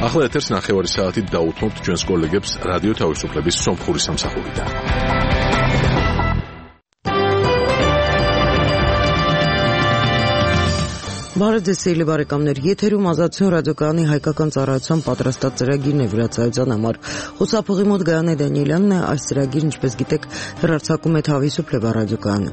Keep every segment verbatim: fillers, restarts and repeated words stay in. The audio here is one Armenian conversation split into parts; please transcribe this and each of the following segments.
ახლა ეთერს ნახევარი საათით დაუთმობთ ჩვენს კოლეგებს რადიო თავისუფლების სომხური სამსახურიდან. Բարեձեւելի բարեկամներ, եթերում ազատություն ռադիոկայանի հայկական ծառայության պատրաստած ծրագիրն է վրացայության համար։ Խոսափողի մոտ Գայանե Դանիելյանն է, այս ծրագիրը, ինչպես գիտեք, հեռարձակում է Թավիսուփլեվա ռադիոկայանը։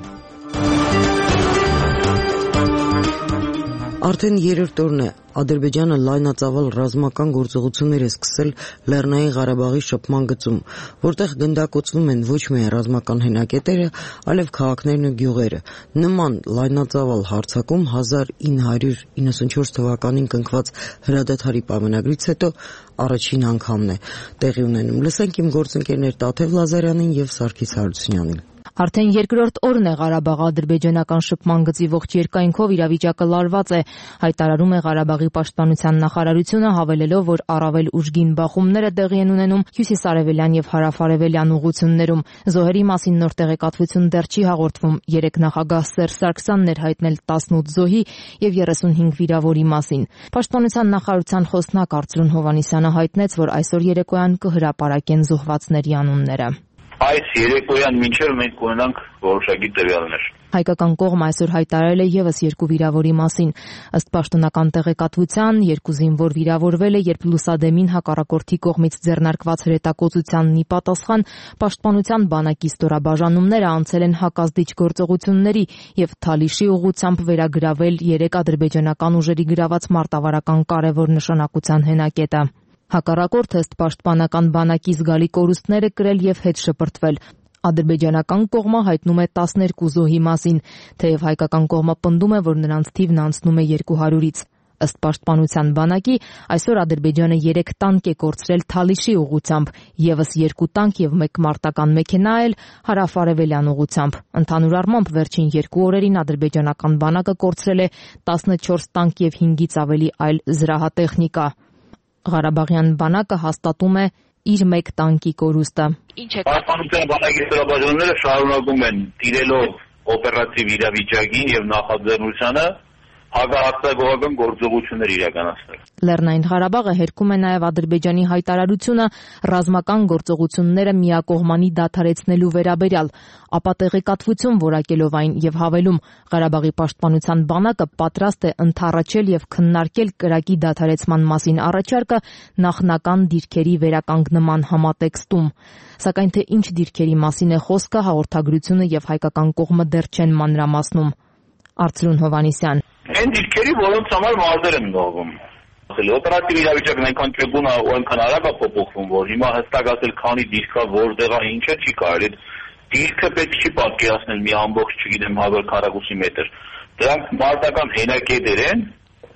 Արդեն երրորդ օրն է Ադրբեջանը լայնածավալ ռազմական գործողություններ է սկսել Լեռնային Ղարաբաղի շփման գծում, որտեղ գնդակոծվում են ոչ միայն ռազմական հենակետերը, այլև քաղաքներն ու գյուղերը։ Նման լայնածավալ հարձակում հազար ինը հարյուր իննսունչորս թվականին կնքված հրադադարի պայմանագրից հետո առաջին անգամն է տեղի ունենում։ Լսենք իմ գործընկերներ Տաթև Լազարյանին եւ Սարգիս Հարությունյանին։ Արդեն երկրորդ օրն է Ղարաբաղ-ադրբեջանական շփման գծի ողջ երկայնքով իրավիճակը լարված է, հայտարարում է Ղարաբաղի պաշտպանության նախարարությունը, հավելելով, որ առավել ուժգին բախումները տեղի են ունենում հյուսիսարևելյան եւ հարավարևելյան ուղություններում։ Զոհերի մասին նոր տեղեկատվություն դեռ չի հաղորդվում։ Երեք նախագահ Սերժ Սարգսյանն էր հայտնել տասնութ զոհի եւ երեսունհինգ վիրավորի մասին։ Պաշտպանության նախարարության խոսնակ Արծրուն Հովհաննիսյանը հայտնեց, որ այսօր երեկոյան կհրապարակեն զոհվածների անունները։ Այս երեկոյան մինչև մենք կունենանք որոշակի տվյալներ։ Հայկական կողմը այսօր հայտարարել է եւս երկու վիրավորի մասին։ Ըստ պաշտոնական տեղեկատվության, երկու զինվոր վիրավորվել է, երբ լուսադեմին հակառակորդի կողմից ձեռնարկված հրետակոծությանն ի պատասխան պաշտպանության բանակի ստորաբաժանումները անցել են հակազդիչ գործողությունների եւ Թալիշի ուղղությամբ վերագրավել երեք ադրբեջանական ուժերի գրաված մարտավարական կարևոր նշանակության հենակետը։ Հակառակորդը ըստ պաշտպանական բանակի զգալի կորուստներ է կրել եւ հետ շպրտվել։ Ադրբեջանական կողմը հայտնում է տասներկու զոհի մասին, թեև հայկական կողմը պնդում է, որ նրանց թիվն անցնում է երկու հարյուրից։ Ըստ պաշտպանության բանակի, այսօր Ադրբեջանը երեք տանկ է կորցրել Թալիշի ուղղությամբ, եւս երկու տանկ եւ մեկ մարտական մեքենա էլ հարավարևելյան ուղղությամբ։ Ընդհանուր առմամբ վերջին երկու օրերին ադրբեջանական բանակը կորցրել է տասնչորս տանկ եւ հինգից ավելի այլ զրահատեխնիկա։ Ղարաբաղյան բանակը հաստատում է իր մեկ տանկի կորուստը։ Ինչ է պաշտպանության բանակի ստորաբաժանումները շարունակում են տիրելով օպերատիվ իրավիճակին եւ նախաձեռնությանը հակահարձակողական գործողություններ իրականացնել։ Լեռնային Ղարաբաղը հերքում է նաև Ադրբեջանի հայտարարությունը ռազմական գործողությունները միակողմանի դադարեցնելու վերաբերյալ, ապա տեղեկատվություն որակելով այն եւ հավելում Ղարաբաղի պաշտպանության բանակը պատրաստ է ընդառաջել եւ քննարկել կրակի դադարեցման մասին առաջարկը նախնական դիրքերի վերականգնման համատեքստում։ Սակայն թե ինչ դիրքերի մասին է խոսքը, հաղորդագրությունը եւ հայկական կողմը դեռ չեն մանրամասնում։ Արծրուն Հովհաննիսյան Այն դիրքերի, որոնց համար մարզեր են գողվում։ Օպերատիվ իրավիճակն այնքան ճգուն է, այնքան արագ է փոփոխվում, որ հիմա հստակ ասել քանի դիրք է, որտեղ է, ինչը չի կարելի։ Դիրքը պետք չի պատկերացնել մի ամբողջ, չգիտեմ, հարյուր քառակուսի մետր։ Դրանք մարտական հենակետեր են,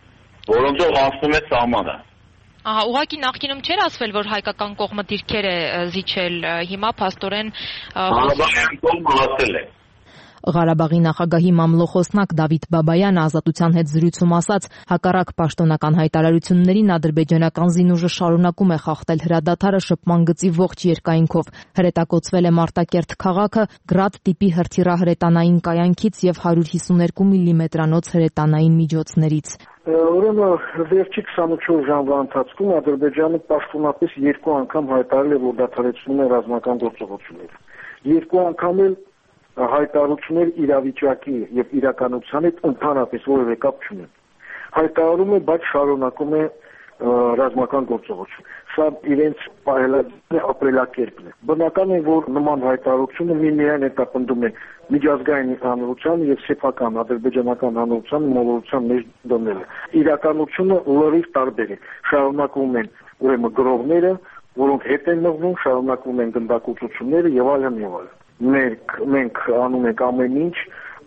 որոնցով անցնում է սահմանը։ Ահա, ուղղակի նախկինում չէր ասվել, որ հայկական կողմը դիրքեր է զիջել, հիմա փաստորեն Ղարաբաղյան կողմը ասել է։ Ղարաբաղի նախագահի մամլոխոսնակ Դավիթ Բաբայանը ազատության հետ զրույցում ասաց, հակառակ պաշտոնական հայտարարություններին ադրբեջանական զինուժը շարունակում է խախտել հրադադարը շփման գծի ողջ երկայնքով։ Հրետակոծվել է Մարտակերտ քաղաքը գրադ տիպի հրթիռահրետանային կայանքից եւ հարյուր հիսուներկու միլիմետրանոց հրետանային միջոցներից։ Ուրեմն վերջի քսանուչորս ժամվա ընթացքում Ադրբեջանը պաշտոնապես երկու անգամ հայտարարել է, որ դադարեցնում է ռազմական գործողությունները։ Երկու անգամ էլ հայտարարություններ իրավիճակի եւ իրականության հետ ընդհանրապես որևէ կապ չունեն։ Հայտարարում է, բայց շարունակում է ռազմական գործողություն։ Սա իրենց պահելաձևն է, ապրելակերպն է։ Բնական է, որ նման հայտարարությունը միմիայն հետապնդում է միջազգային հանրության եւ սեփական ադրբեջանական հանրության մոլորության մեջ դնելը։ Իրականությունը լրիվ տարբեր է։ Շարունակում են ուրեմն գրողները, որոնք հետ են մղվում, շարունակում են գնդակոծությունները եւ այլն եւ այլն։ Մենք մենք անում ենք ամեն ինչ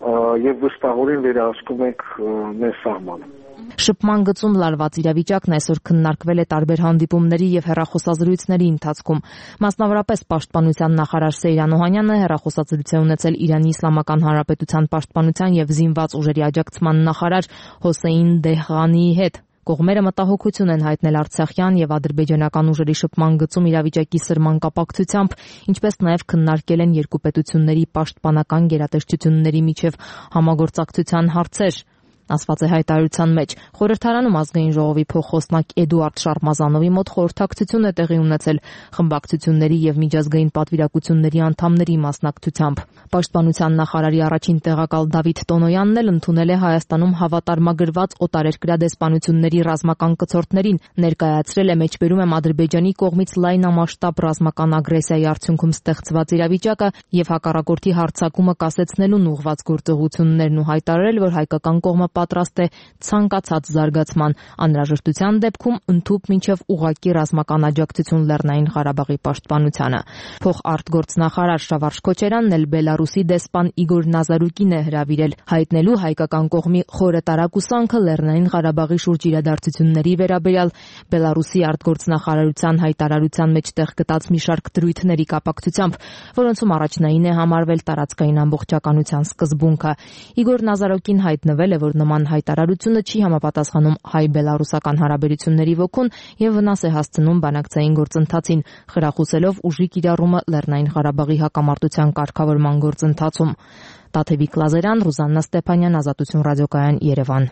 եւ վստահորեն վերահսկում ենք մեր սահմանը։ Շփման գծում լարված իրավիճակն այսօր քննարկվել է տարբեր հանդիպումների եւ հեռախոսազրույցների ընթացքում։ Մասնավորապես պաշտպանության նախարար Սեյրան Օհանյանը հեռախոսազրույց է ունեցել Իրանի Իսլամական Հանրապետության պաշտպանության եւ զինված ուժերի աջակցման նախարար Հոսեյն Դեհղանիի հետ։ Կողմերը մտահոգություն են հայտնել արցախյան եւ ադրբեջանական ուժերի շփման գծում իրավիճակի սրման կապակցությամբ, ինչպես նաեւ քննարկել են երկու պետությունների պաշտպանական գերատեսչությունների միջև համագործակցության հարցեր։ ասված է հայտարարության մեջ։ Խորհրդարանում ազգային ժողովի փոխխոսնակ Էդուարդ Շարմազանովի մոտ խորհրդակցություն է տեղի ունեցել խմբակցությունների եւ միջազգային պատվիրակությունների անդամների մասնակցությամբ։ Պաշտպանության նախարարի առաջին տեղակալ Դավիթ Տոնոյանն էլ ընդունել է Հայաստանում հավատարմագրված օտարերկրյա դեսպանությունների ռազմական կցորդներին, ներկայացրել է մեջբերում եմ Ադրբեջանի կողմից լայնամասշտաբ ռազմական ագրեսիայի արդյունքում ստեղծված իրավիճակը եւ հակառակորդի հարձակումը կասեցնելուն ուղղված գործողություններն ու հայտարարել, որ հայկական կողմը պատրաստ է ցանկացած զարգացման, անհրաժեշտության դեպքում ընդհուպ մինչեւ ուղղակի ռազմական աջակցություն Լեռնային Ղարաբաղի պաշտպանությանը։ Փոխարտգործնախարար Շավարժ Քոչարյանն էլ Բելարուսի դեսպան Իգոր Նազարուկին է հրավիրել հայտնելու հայկական կողմի խորը տարակուսանքը Լեռնային Ղարաբաղի շուրջ իրադարձությունների վերաբերյալ Բելարուսի արտգործնախարարության հայտարարության մեջ տեղ գտած մի շարք դրույթների կապակցությամբ, որոնցում առաջնային է համարվել տարածքային ամբողջականության սկզբունքը։ Իգոր Նազարուկին հայտնվել է, որ նման հայտարարությունը չի համապատասխանում հայ-բելարուսական հարաբերությունների ոգուն եւ վնաս է հասցնում բանակցային գործընթացին, խրախուսելով ուժի կիրառումը Լեռնային Ղարաբաղի հակամարտության կարգավորման գործընթացում։ Տաթևիկ Լազարյան, Ռուզաննա Ստեփանյան, Ազատություն ռադիոկայան, Երևան։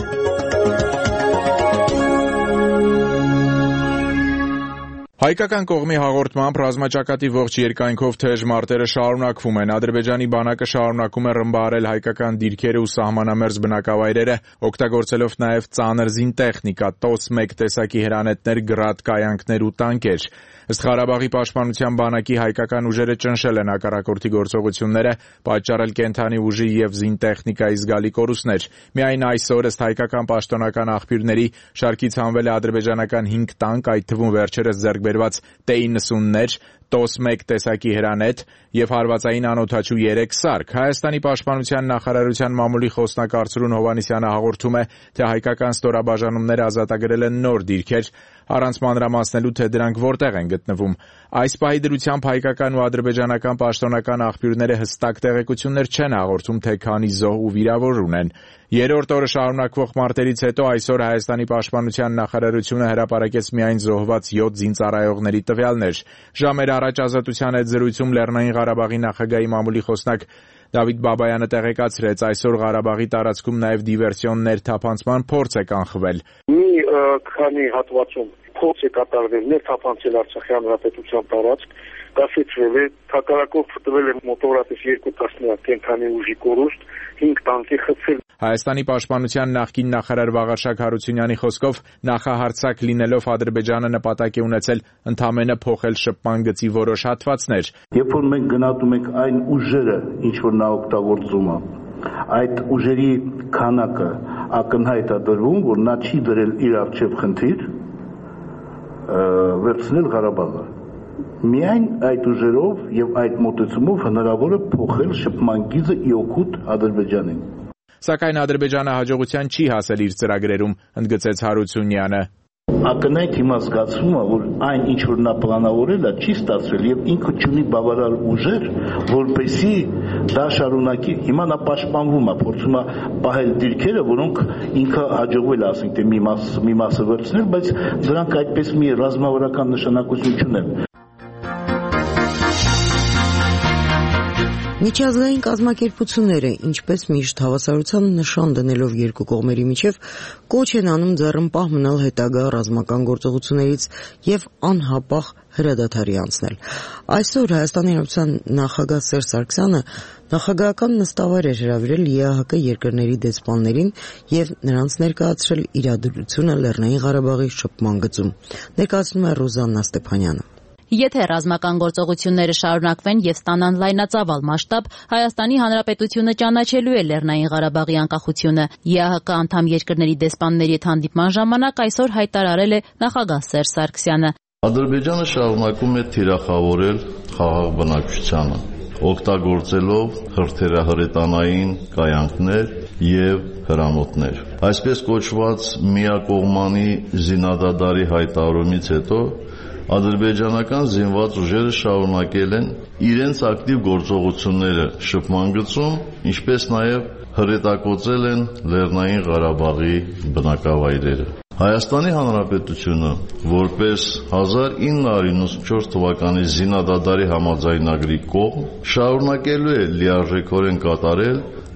Հայկական կողմի հաղորդմամբ ռազմաճակատի ողջ երկայնքով թեժ մարտերը շարունակվում են։ Ադրբեջանի բանակը շարունակում է ռմբահարել հայկական դիրքերը ու սահմանամերձ բնակավայրերը, օգտագործելով նաև ծանր զինտեխնիկա, տոս մեկ տեսակի հրանետներ, գրադ կայանքներ ու տանկեր։ Ըստ Ղարաբաղի պաշտպանության բանակի հայկական ուժերը ճնշել են հակառակորդի գործողությունները, պատճառել կենդանի ուժի եւ զինտեխնիկայի զգալի կորուստներ։ Միայն այսօր ըստ հայկական պաշտոնական աղբյուրների շարքից հանվել է ադրբեջանական հինգ տանկ, այդ թվում վերջերս ձեռք բերված T նինսուններ, տոս մեկ տեսակի հրանետ եւ հարվածային անօդաչու երեք սարք։ Հայաստանի պաշտպանության նախարարության մամուլի խոսնակ Արծրուն Հովհաննիսյանը հաղորդում է, թե հայկական ստորաբաժանումները ազատագրել են նոր դիրքեր, առանց մանրամասնելու, թե դրանք որտեղ են գտնվում։ Այս պահի դրությամբ հայկական ու ադրբեջանական պաշտոնական աղբյուրները հստակ տեղեկություններ չեն հաղորդում, թե քանի զոհ ու վիրավոր ունեն։ Երրորդ օրը շարունակվող մարտերից հետո այսօր Հայաստանի պաշտպանության նախարարությունը հրապարակեց միայն զոհված յոթ զինծառայողների տվյալներ։ Ժամեր առաջ Ազատության հետ զրույցում Լեռնային Ղարաբաղի նախագահի մամուլի խոսնակ Դավիթ Բաբայանը տեղեկացրեց, այսօր Ղարաբաղի տարածքում նաև դիվերսիոններ թափանցման փորձ է կանխվել։ Մի քանի հատվածում փորձ է կատարվել ներթափանցել Արցախի հանրապետության տարածք, կասեցվել է, հակառակորդ ֆտվել է մոտավորապես երկու տասնյակ կենդանի ուժի կորուստ, հինգ տանկի խցել։ Հայաստանի պաշտպանության նախկին նախարար Վաղարշակ Հարությունյանի խոսքով նախահարձակ լինելով Ադրբեջանը նպատակ է ունեցել ընդամենը փոխել շփման գծի որոշ հատվածներ։ Երբ որ մենք գնահատում ենք այն ուժերը, ինչ որ նա օգտագործում է, այդ ուժերի քանակը ակնհայտ է դրվում, որ նա չի դրել իր առջև խնդիր վերցնել Ղարաբաղը։ Միայն այդ ուժերով եւ այդ մոտեցումով հնարավոր է փոխել շփման գիծը ի օգուտ Ադրբեջանին։ Սակայն Ադրբեջանը հաջողության չի հասել իր ծրագրերում, ընդգծեց Հարությունյանը։ Ակնհայտ հիմա զգացվում է, որ այն ինչ որ նա պլանավորել է, չի ստացվել եւ ինքը չունի բավարար ուժեր, որպեսզի դա շարունակի։ Հիմա նա պաշտպանվում է, փորձում է պահել դիրքերը, որոնք ինքը հաջողվել է, ասենք, թե մի մաս մի մասը վերցնել, բայց դրանք այդպես մի ռազմավարական նշանակություն չունեն։ Միջազգային կազմակերպությունները, ինչպես միշտ հավասարության նշան դնելով երկու կողմերի միջև, կոչ են անում ձեռնպահ մնալ հետագա ռազմական գործողություններից եւ անհապաղ հրադադարի անցնել։ Այսօր Հայաստանի Հանրապետության նախագահ Սերժ Սարգսյանը նախագահական նստավայր էր հրավիրել Ե Ա Հ Կ երկրների դեսպաններին եւ նրանց ներկայացրել իրադրությունը Լեռնային Ղարաբաղի շփման գծում։ Ներկայացնում է Ռուզաննա Ստեփանյանը։ Եթե ռազմական գործողությունները շարունակվեն եւ ստանան լայնածավալ մասշտաբ, Հայաստանի Հանրապետությունը ճանաչելու է Լեռնային Ղարաբաղի անկախությունը։ Ե Ա Հ Կ անդամ երկրների դեսպանների հետ հանդիպման ժամանակ այսօր հայտարարել է նախագահ Սերժ Սարգսյանը։ Ադրբեջանը շարունակում է թիրախավորել խաղաղ բնակչությանը, օգտագործելով հրթիռահրետանային կայանքներ եւ հրանոթներ։ Այսպես կոչված միակողմանի զինադադարի հայտարարումից հետո ադրբեջանական զինված ուժերը շարունակել են իրենց ակտիվ գործողությունները շփման գծում, ինչպես նաև հրետակոծել են Լեռնային Ղարաբաղի բնակավայրերը։ Հայաստանի Հանրապետությունը, որպես հազար ինը հարյուր իննսունչորս թվականի զինադադարի համաձայնագրի կողմ, շարունակելու է լիարժեքորեն կատարել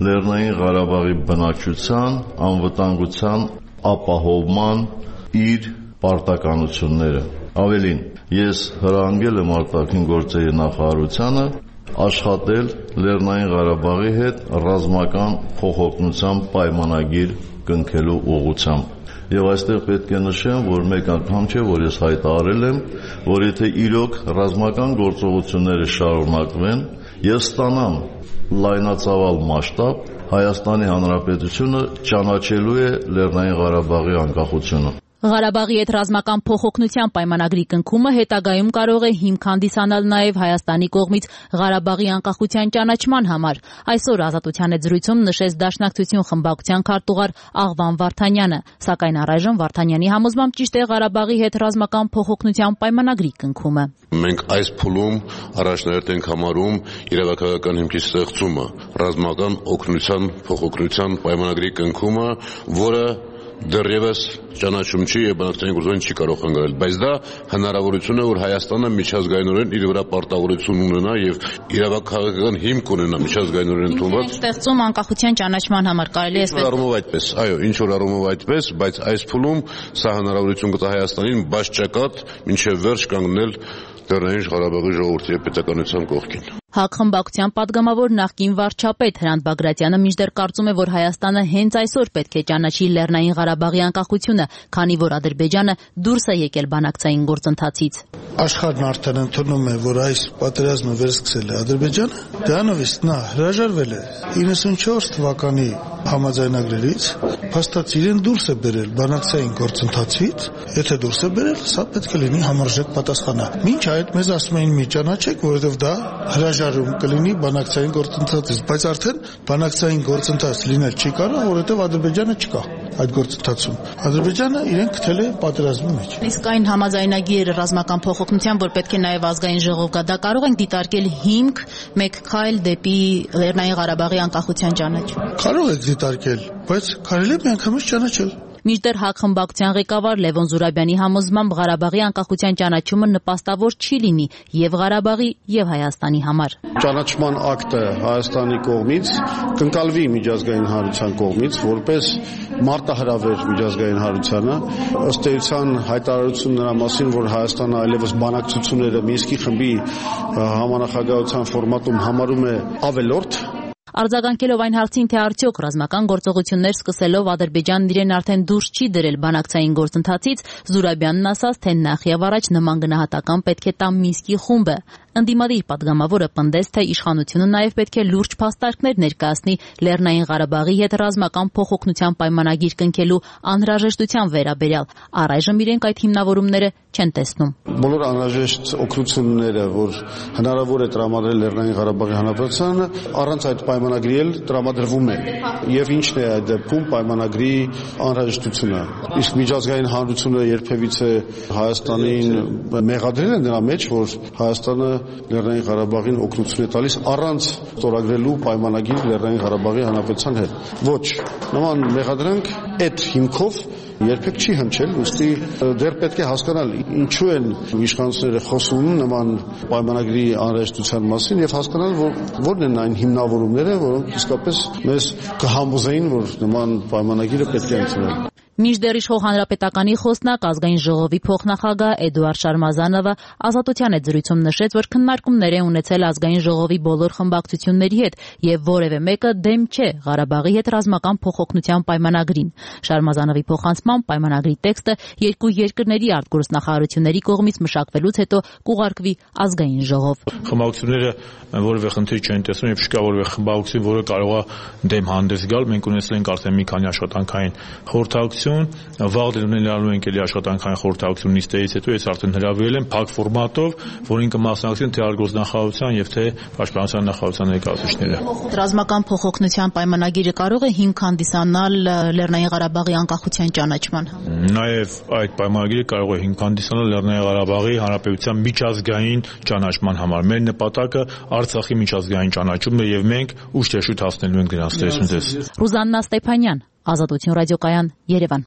Լեռնային Ղարաբաղի բնակչության անվտանգության ապահովման իր պարտականությունները։ Ավելին, ես հրահանգել եմ արտաքին գործերի նախարարությանը աշխատել Լեռնային Ղարաբաղի հետ ռազմական փոխօգնության պայմանագիր կնքելու ուղղությամբ։ Եվ այստեղ պետք է նշեմ, որ մեկ անգամ չէ, որ ես հայտարարել եմ, որ եթե իրոք ռազմական գործողությունները շարունակվեն եւ ստանան լայնածավալ մասշտաբ, Հայաստանի Հանրապետությունը ճանաչելու է Լեռնային Ղարաբաղի անկախությունը։ Ղարաբաղի հետ ռազմական փոխօգնության պայմանագրի կնքումը հետագայում կարող է հիմք հանդիսանալ նաև Հայաստանի կողմից Ղարաբաղի անկախության ճանաչման համար։ Այսօր Ազատության հետ զրույցում նշեց Դաշնակցություն խմբակցության քարտուղար Աղվան Վարդանյանը, սակայն առայժմ Վարդանյանի համոզմամբ ճիշտ է Ղարաբաղի հետ ռազմական փոխօգնության պայմանագրի կնքումը։ Մենք այս փուլում առաջնահերթ ենք համարում իրավական հիմքի ստեղծումը, ռազմական օգնության փոխօգնության պայմանագրի կնքումը, որը դեռևս ճանաչում չի եւ բանակցային գործոն չի կարող խանգարել, բայց դա հնարավորություն է, որ Հայաստանը միջազգայինորեն իր վրա պարտավորություն ունենա եւ իրավական հիմք ունենա միջազգայինորեն ընդունված ստեղծում անկախության ճանաչման համար կարելի է ասել։ Առումով այդպես, այո, ինչ որ առումով այդպես, բայց այս փուլում սա հնարավորություն կտա Հայաստանին բաշխակատ մինչեւ վերջ կանգնել Լեռնային Ղարաբաղի ժողովրդի եւ պետականության կողքին։ ՀԱԿ խմբակցության падգամավոր նախկին վարչապետ Հրանտ Բագրատյանը մինչդեռ կարծում է, որ Հայաստանը հենց այսօր պետք է ճանաչի Լեռնային Ղարաբաղի անկախությունը, քանի որ Ադրբեջանը դուրս է եկել բանակցային գործընթացից։ Աշխարհն արդեն ընդունում է, որ այս պատերազմը վերսկսել է Ադրբեջանը, դրանովից նա հրաժարվել է իննսունչորս թվականի համաձայնագրերից, փաստացի իրեն դուրս է բերել բանակցային գործընթացից, եթե դուրս է բերել, սա պետք է լինի համարժեք պատասխանը։ Մինչ այդ մեզ ասում էին մի ճանաչեք, որովհետև դա հրաժարում կլինի բանակցային գործընթացից, բայց արդեն բանակցային գործընթաց լինել չի կարող, որովհետև Ադրբեջանը չկա այդ գործընթացում։ Ադրբեջանը իրեն գտել է պատերազմի մեջ։ Իսկ այն համաձայնագիր ռազմական փոխօգնության, որ պետք է նաև ազգային ժողով գա, դա կարող ենք դիտարկել հիմք մեկ քայլ դեպի Լեռնային Ղարաբաղի անկախության ճանաչում։ Կարող եք դիտարկել, բայց կարելի է միանգամից ճանաչել։ Մինչդեռ ՀԱԿ խմբակցության ղեկավար Լևոն Զուրաբյանի համոզմամբ Ղարաբաղի անկախության ճանաչումը նպաստավոր չի լինի եւ Ղարաբաղի եւ Հայաստանի համար։ Ճանաչման ակտը Հայաստանի կողմից կընկալվի միջազգային հանրության կողմից որպես մարտահրավեր միջազգային հանրությանը, ըստ էության հայտարարություն նրա մասին, որ Հայաստանը այլևս բանակցությունները Մինսկի խմբի համանախագահության ֆորմատում համարում է ավելորդ։ Արձագանքելով այն հարցին, թե արդյոք ռազմական գործողություններ սկսելով Ադրբեջանն իրեն արդեն դուրս չի դրել բանակցային գործընթացից, Զուրաբյանն ասաց, թե նախ եւ առաջ նման գնահատական պետք է տա Մինսկի խումբը։ Ընդդիմադիր падգամավորը պնդեց, թե իշխանությունը նաև պետք է լուրջ փաստարկներ ներկայացնի Լեռնային Ղարաբաղի հետ ռազմական փոխօգնության պայմանագիր կնքելու անհրաժեշտության վերաբերյալ։ Առայժմ իրենք այդ հիմնավորումները չեն տեսնում։ Բոլոր անհրաժեշտ օգնությունները, որ հնարավոր է տրամադրել Լեռնային Ղարաբաղի Հանրապետությանը, առանց այդ պայմանագրի էլ տրամադրվում է։ Եվ ինչն է այդ դեպքում պայմանագրի անհրաժեշտությունը։ Իսկ միջազգային հանրությունը երբևիցե Հայաստանին մեղադրել է նրա մեջ, որ Հայաստանը Լեռնային Ղարաբաղին օգնություն է տալիս առանց ստորագրելու պայմանագիր Լեռնային Ղարաբաղի Հանրապետության հետ։ Ոչ, նման մեղադրանք այդ հիմքով երբեք չի հնչել, ուստի դեռ պետք է հասկանալ ինչու են իշխանությունները խոսում նման պայմանագրի անհրաժեշտության մասին եւ հասկանալ, որ որն են այն հիմնավորումները, որոնք իսկապես մեզ կհամոզեին, որ նման պայմանագիրը պետք է ընդունել։ Մինչդեռ իշխող հանրապետականի խոսնակ ազգային ժողովի փոխնախագահ Էդուարդ Շարմազանովը Ազատության հետ զրույցում նշեց, որ քննարկումներ է ունեցել ազգային ժողովի բոլոր խմբակցությունների հետ եւ որևէ մեկը դեմ չէ Ղարաբաղի հետ ռազմական փոխօգնության պայմանագրին։ Շարմազանովի փոխանցմամբ պայմանագրի տեքստը երկու երկրների արտգործնախարարությունների կողմից մշակվելուց հետո կուղարկվի ազգային ժողով։ Խմբակցությունները որևէ խնդիր չեն տեսնում եւ չկա որևէ խմբակցություն, որը կարող է դեմ հանդես գալ։ Մենք ունեցել ենք արդեն մի քանի աշխատանքային խորհրդակցություն, վաղ ունենալու ենք էլի աշխատանքային խորհրդակցություն նիստերից հետո ես արդեն հրավիրել եմ փակ ֆորմատով, որին կմասնակցեն թե արտգործնախարարության եւ թե պաշտպանության նախարարության ներկայացուցիչները։ Ռազմական փոխօգնության պայմանագիրը կարող է հիմք հանդիսանալ Լեռնային Ղարաբաղի անկախության ճանաչման համար։ Նաեւ այդ պայմանագիրը կարող է հիմք հանդիսանալ Լեռնային Ղարաբաղի Հանրապետության միջազգային ճանաչման համար։ Մեր նպատակը Արցախի միջազգային ճանաչումն է եւ մենք ուշ թե շուտ հասնելու ենք դրանց տեսում ձեզ։ Ռուզաննա Ստեփանյան, Ազատություն ռադիոկայան, Երևան։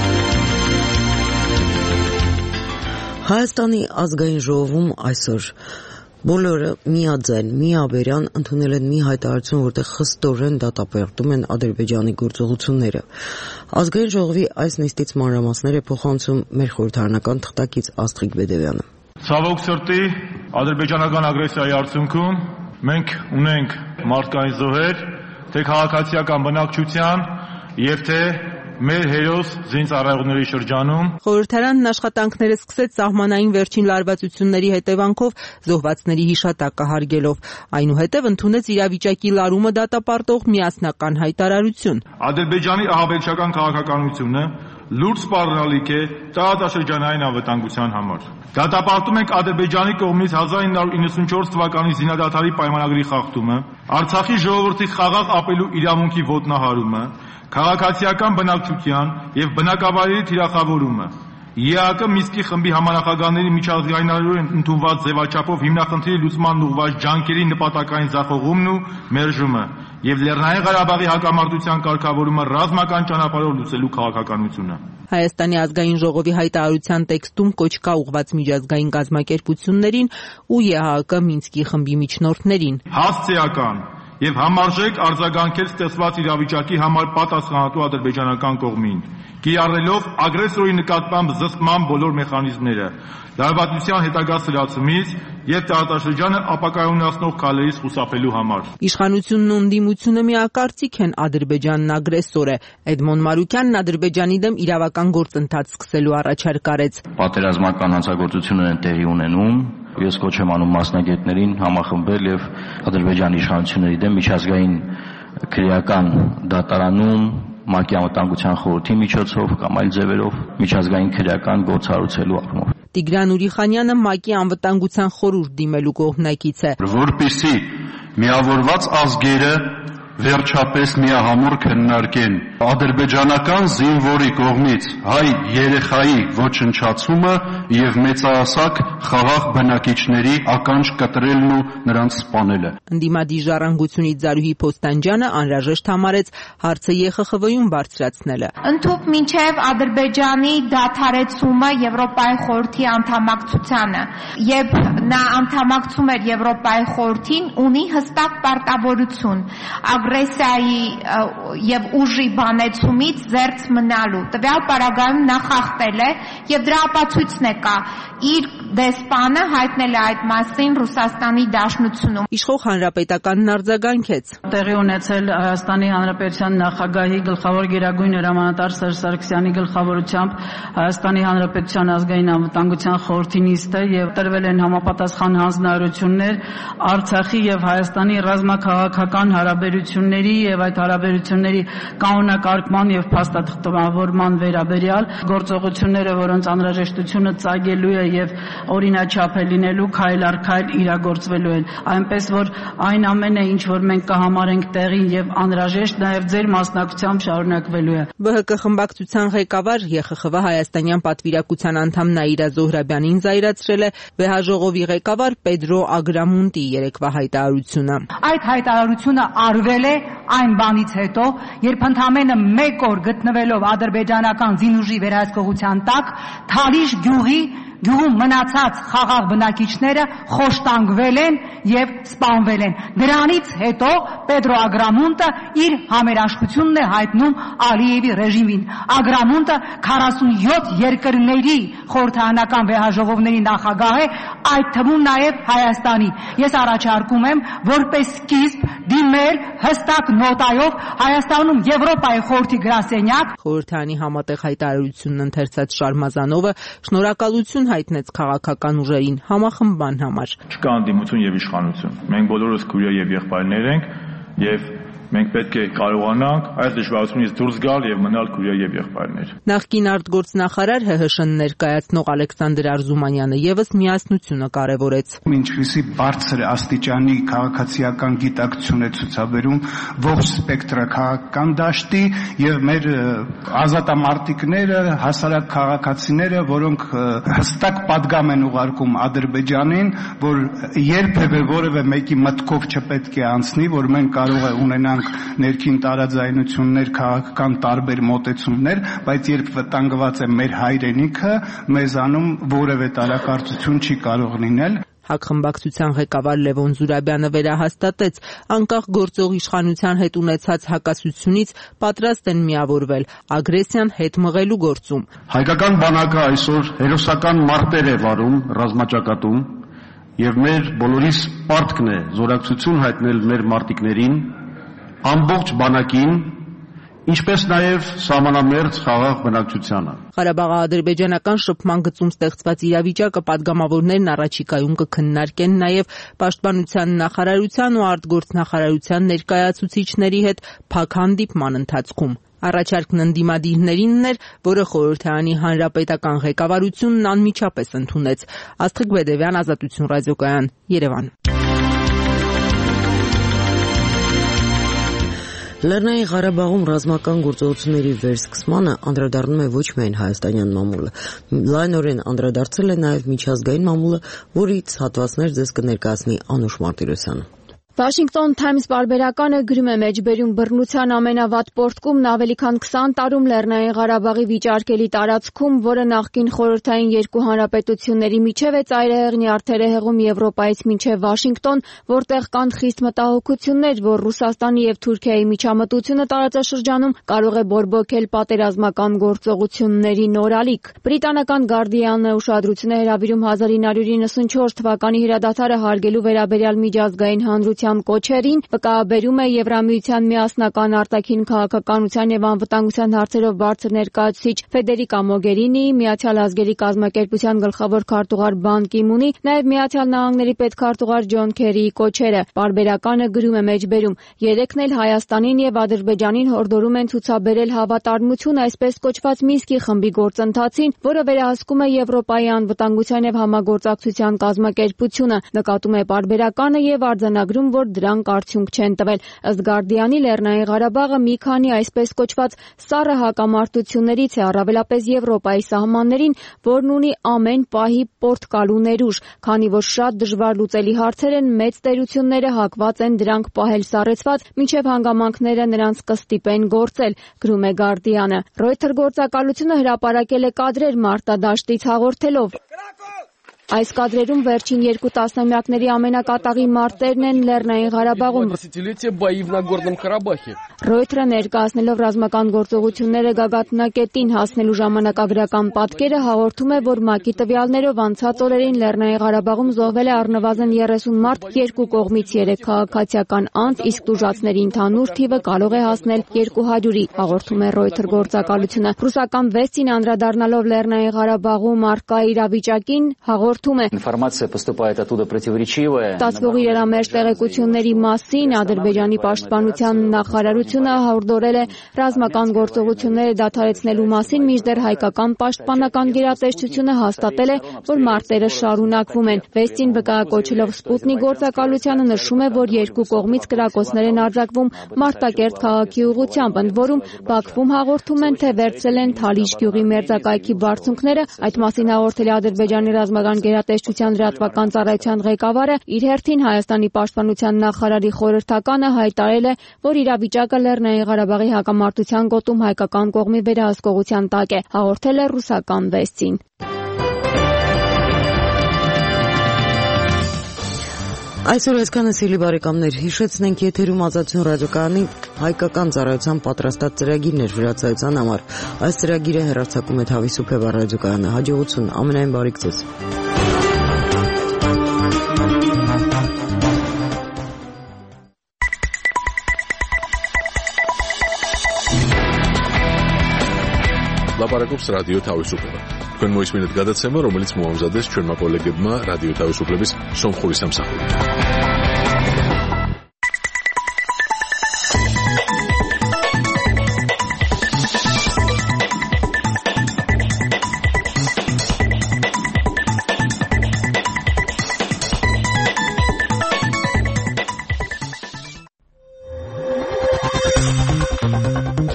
Հայաստանի ազգային ժողովում այսօր Բոլորը միաձայն, միաբերյան ընդունել են մի հայտարարություն, որտեղ խստորեն դատապարտում են Ադրբեջանի գործողությունները։ Ազգային ժողովի այս նիստից մանրամասներ է փոխանցում մեր խորհրդարանական թղթակից Աստղիկ Բեդևյանը։ Ցավոք սրտի ադրբեջանական ագրեսիայի արդյունքում մենք ունենք մարդկային զոհեր, թե քաղաքացիական բնակչության եւ թե մեր հերոս զինծառայողների շրջանում։ Խորհրդարանն աշխատանքները սկսեց սահմանային վերջին լարվածությունների հետևանքով զոհվածների հիշատակը հարգելով, այնուհետև ընդունեց իրավիճակի լարումը դատապարտող միասնական հայտարարություն։ Ադրբեջանի ահաբեկչական քաղաքականությունը լուրջ սպառնալիք է տարածաշրջանային անվտանգության համար։ Դատապարտում ենք Ադրբեջանի կողմից հազար ինը հարյուր իննսունչորս թվականի զինադադարի պայմանագրի խախտումը, Արցախի ժողովրդի խաղաղ ապրելու իրավունքի ոտնահարումը, քաղաքացիական բնակչության եւ բնակավայրերի թիրախավորումը, ԵԱԿ Մինսկի խմբի համանախագահների միջազգայնորեն ընդունված ձևաչափով հիմնախնդրի լուծման ուղղված ջանքերի նպատակային ձախողումն ու մերժումը եւ Լեռնային Ղարաբաղի հակամարտության կարգավորումը ռազմական ճանապարհով լուծելու քաղաքականությունը։ Հայաստանի ազգային ժողովի հայտարարության տեքստում կոչ կա ուղղված միջազգային կազմակերպություններին ու ԵԱՀԿ Մինսկի խմբի միջնորդներին։ Հասցեական եւ համարժեք արձագանքել ստեղծված իրավիճակի համար պատասխանատու ադրբեջանական կողմին, կիրառելով ագրեսորի նկատմամբ զսպման բոլոր մեխանիզմները, լարվածության հետագա սրացումից եւ տարածաշրջանը ապակայունացնող քայլերից խուսափելու համար։ Իշխանությունն ու ընդդիմությունը միակարծիք են Ադրբեջանն ագրեսոր է։ Էդմոն Մարուկյանն Ադրբեջանի դեմ իրավական գործընթաց սկսելու առաջարկ արեց։ Պատերազմական հանցագործություններ են տեղի ունենում։ Ես կոչ եմ անում մասնագետներին համախմբել եւ Ադրբեջանի իշխանությունների դեմ միջազգային քրեական դատարանում ՄԱԿ-ի անվտանգության խորհրդի միջոցով կամ այլ ձևերով միջազգային քրեական գործառույթելու առումով։ Տիգրան Ուրիխանյանը ՄԱԿ-ի անվտանգության խորհուրդ դիմելու կողմնակից է։ Որպեսզի միավորված ազգերը վերջապես միահամուռ քննարկեն ադրբեջանական զինվորի կողմից հայ երեխայի ոչնչացումը եւ մեծահասակ խաղաղ բնակիչների ականջ կտրելն ու նրանց սպանելը։ Ընդդիմադիր ժառանգությունից Զարուհի Փոստանջյանը անհրաժեշտ համարեց հարցը ԵԽԽՎ-ում բարձրացնելը։ Ընդհուպ մինչև Ադրբեջանի դադարեցումը Եվրոպայի խորհրդի անդամակցությանը եւ նա անդամակցում էր Եվրոպայի խորհրդին, ունի հստակ պարտավորություն ագրեսիայի եւ ուժի բանեցումից զերծ մնալու։ Տվյալ պարագայում նա խախտել է եւ դրա ապացույցն է կա իր դեսպանը հայտնել է այդ մասին Ռուսաստանի Դաշնությունում։ Իշխող հանրապետականն արձագանքեց։ Տեղի ունեցել Հայաստանի Հանրապետության նախագահի գլխավոր գերագույն հրամանատար Սերժ Սարգսյանի գլխավորությամբ Հայաստանի Հանրապետության ազգային անվտանգության խորհրդի նիստը եւ տրվել են համապատասխան հանձնարարություններ Արցախի եւ Հայաստանի ռազմաքաղաքական հարաբերությունների եւ այդ հարաբերությունների կանոնակարգման եւ փաստաթղթավորման վերաբերյալ գործողությունները, որոնց անհրաժեշտությունը ծագելու է եւ օրինաչափ է լինելու, քայլ առ քայլ իրագործվելու են։ Այնպես որ այն ամենը, ինչ որ մենք կհամարենք տեղին եւ անհրաժեշտ, նաեւ ձեր մասնակցությամբ շարունակվելու է։ ԲՀԿ խմբակցության ղեկավար ԵԽԽՎ հայաստանյան պատվիրակության անդամ Նաիրա Զոհրաբյանին զայրացրել է վեհաժողովի ղեկավար Պեդրո Ագրամունտի երեկվա հայտարարությունը։ Այդ հայտարարությունը արվել է այն բանից հետո, երբ ընդամենը մեկ օր գտնվելով ադրբեջանական զինուժի վերահսկողության տակ Թալիշ գյուղի գյուղում մնացած խաղաղ բնակիչները խոշտանգվել են եւ սպանվել են։ Դրանից հետո Պեդրո Ագրամունտը իր համերաշխությունն է հայտնում Ալիևի ռեժիմին։ Ագրամունտը քառասունյոթ երկրների խորհրդարանական վեհաժողովների նախագահ է, այդ թվում նաեւ Հայաստանի։ Ես առաջարկում եմ որպես սկիզբ դիմել հստակ նոտայով Հայաստանում Եվրոպայի խորհրդի գրասենյակ։ Խորհրդարանի համատեղ հայտարարությունն ընթերցած Շարմազանովը շնորհակալություն հայտնեց քաղաքական ուժերին համախմբման համար։ Չկա անդիմություն եւ իշխանություն։ Մենք բոլորս քույր եւ եղբայրներ ենք եւ մենք պետք է կարողանանք այս դժվարությունից դուրս գալ եւ մնալ քույր եւ եղբայրներ։ Նախկին արտգործնախարար ՀՀՇ-ն ներկայացնող Ալեքսանդր Արզումանյանը եւս միասնությունը կարեւորեց։ Ինչպիսի բարձր աստիճանի քաղաքացիական գիտակցություն է ցուցաբերում ողջ սպեկտրը քաղաքական դաշտի եւ մեր ազատամարտիկները, հասարակ քաղաքացիները, որոնք հստակ պատգամ են ուղարկում Ադրբեջանին, որ երբևէ որևէ մեկի մտքով չպետք է անցնի, որ մենք կարող է ունենանք ներքին տարաձայնություններ, քաղաքական տարբեր մոտեցումներ, բայց երբ վտանգված է մեր հայրենիքը, մեզանում որևէ տարակարծություն չի կարող լինել։ ՀԱԿ խմբակցության ղեկավար Լևոն Զուրաբյանը վերահաստատեց, անկախ գործող իշխանության հետ ունեցած հակասությունից պատրաստ են միավորվել ագրեսիան հետ մղելու գործում։ Հայկական բանակը այսօր հերոսական մարտեր է վարում ռազմաճակատում եւ մեր բոլորիս պարտքն է զորակցություն հայտնել մեր մարտիկներին, ամբողջ բանակին, ինչպես նաեւ սահմանամերձ խաղաղ բնակչությանը։ Ղարաբաղի ադրբեջանական շփման գծում ստեղծված իրավիճակը պատգամավորներն առաջիկայում կքննարկեն նաեւ Պաշտպանության նախարարության ու արտգործնախարարության ներկայացուցիչների հետ փակ հանդիպման ընթացքում։ Առաջարկն ընդդիմադիրներինն էր, որը խորհրդարանի հանրապետական ղեկավարությունն անմիջապես ընդունեց։ Աստղիկ Բեդևյան, Ազատություն ռադիոկայան, Երևան։ Լեռնային Ղարաբաղում ռազմական գործողությունների վերսկսմանը անդրադառնում է ոչ միայն հայաստանյան մամուլը, լայնորեն անդրադարձել է նաև միջազգային մամուլը, որից հատվածներ ձեզ կներկայացնի Անուշ Մարտիրոսյանը։ Washington Times պարբերականը գրում է մեջբերում բռնության ամենավատ պորտկումն ավելի քան քսան տարում Լեռնային Ղարաբաղի վիճարկելի տարածքում, որը նախկին խորհրդային երկու հանրապետությունների միջև է ծայրահեղ նյարդերը հեղում Եվրոպայից մինչև Վաշինգտոն, որտեղ կան խիստ մտահոգություններ, որ Ռուսաստանի եւ Թուրքիայի միջամտությունը տարածաշրջանում կարող է բորբոքել պատերազմական գործողությունների նոր ալիք։ Բրիտանական Guardian-ը ուշադրություն է հրավիրում հազար ինը հարյուր իննսունչորս թվականի հրադադարը հարգելու վերաբերյալ միջազգային հանրության կոչերին, վկայաբերում է Եվրամիության միասնական արտաքին քաղաքականության եւ անվտանգության հարցերով բարձր ներկայացուցիչ Ֆեդերիկա Մոգերինիի, Միացյալ Ազգերի կազմակերպության գլխավոր քարտուղար Բան Կի-մունի, նաեւ Միացյալ Նահանգների պետքարտուղար Ջոն Քերիի կոչերը։ Պարբերականը գրում է մեջբերում. երեքն էլ Հայաստանին եւ Ադրբեջանին հորդորում են ցուցաբերել հավատարմություն այսպես կոչված Մինսկի խմբի գործընթացին, որը վերահսկում է Եվրոպայի անվտանգության եւ համագործակցության կազմակերպությունը։ Նկատում է պարբերականը եւ արձանագրում, որ դրանք արդյունք չեն տվել։ Ըստ Guardian-ի Լեռնային Ղարաբաղը մի քանի այսպես կոչված սառը հակամարտություններից է, առավելապես Եվրոպայի սահմաններին, որն ունի ամեն պահի պորտկալու ներուժ, քանի որ շատ դժվար լուծելի հարցեր են, մեծ տերությունները հակված են դրանք պահել սառեցված, մինչև հանգամանքները նրանց կստիպեն գործել, գրում է Guardian-ը։ Reuters գործակալությունը հրապարակել է կադրեր մարտադաշտից հաղորդելով. Այս կադրերում վերջին երկու տասնամյակների ամենակատաղի մարտերն են Լեռնային Ղարաբաղում։ Reuters-ը ներկայացնելով ռազմական գործողությունները գագաթնակետին հասնելու ժամանակագրական պատկերը հաղորդում է, որ ՄԱԿ-ի տվյալներով անցած օրերին Լեռնային Ղարաբաղում զոհվել է առնվազն երեսուն մարդ, երկու կողմից երեք քաղաքացիական անձ, իսկ տուժածների ընդհանուր թիվը կարող է հասնել երկու հարյուրի, հաղորդում է Reuters գործակալությունը։ Ռուսական վեստին անդրադառնալով Լեռնային Ղարաբաղում առկա իրավիճակին հաղորդում Информация поступает оттуда противоречивая. Ստացվող իրարամերժ տեղեկությունների մասին Ադրբեջանի պաշտպանության նախարարությունը հորդորել է ռազմական գործողությունները դադարեցնելու մասին, մինչդեռ հայկական պաշտպանական գերատեսչությունը հաստատել է, որ մարտերը շարունակվում են։ Վեստին վկայակոչելով Սպուտնիկ գործակալությանը նշում է, որ երկու կողմից կրակոցներ են արձակվում Մարտակերտ քաղաքի ուղղությամբ, ընդ որում Բաքվում հաղորդում են, թե վերցրել են Թալիշ գյուղի մերձակայքի բարձունքները։ Այդ մասին հաղորդել է Ադրբեջանի ռազմական գերատեսչության լրատվական ծառայության ղեկավարը, իր հերթին Հայաստանի պաշտպանության նախարարի խորհրդականը հայտարարել է, որ իրավիճակը Լեռնային Ղարաբաղի հակամարտության գոտում հայկական կողմի վերահսկողության տակ է, հաղորդել է ռուսական վեստին։ Այսօր այսքանը սիրելի բարեկամներ, հիշեցնենք եթերում Ազատություն ռադիոկայանի հայկական ծառայության պատրաստած ծրագիրներ վրացայության համար։ Այս ծրագիրը հեռարձակում է Թավիսուփե ռադիոկայանը։ Հաջողություն, ամենայն բարիք ձեզ։ Լապարակობს ռադիո Թավիսուփը։ Თქვენ მოისმინეთ გადაცემა, რომელიც მოამზადეს ჩვენმა კოლეგებმა რადიო თავისუფლების სომხური სამსახური.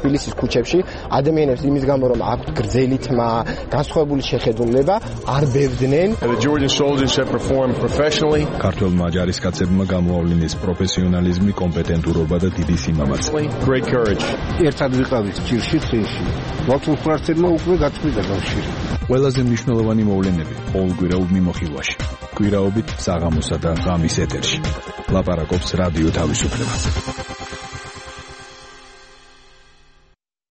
თბილისის ქუჩებში ადამიანებს იმის გამო რომ აქვთ გრძელი თმა, განსხვავებული შეხედულება, არ ბევდნენ. The Georgian soldiers have performed professionally. ქართველმა ჯარისკაცებმა გამოავლინეს პროფესიონალიზმი, კომპეტენტურობა და დიდი სიმამაცე. Great courage. ერთად ვიყავით ჭირში წინში. ვაქვს უკვე გაწყვიტა კავშირი. ყველაზე მნიშვნელოვანი მოვლენები ყოველკვირეულ მიმოხილვაში. კვირაობით საღამოსა და ღამის ეთერში. ლაპარაკობს რადიო თავისუფლება.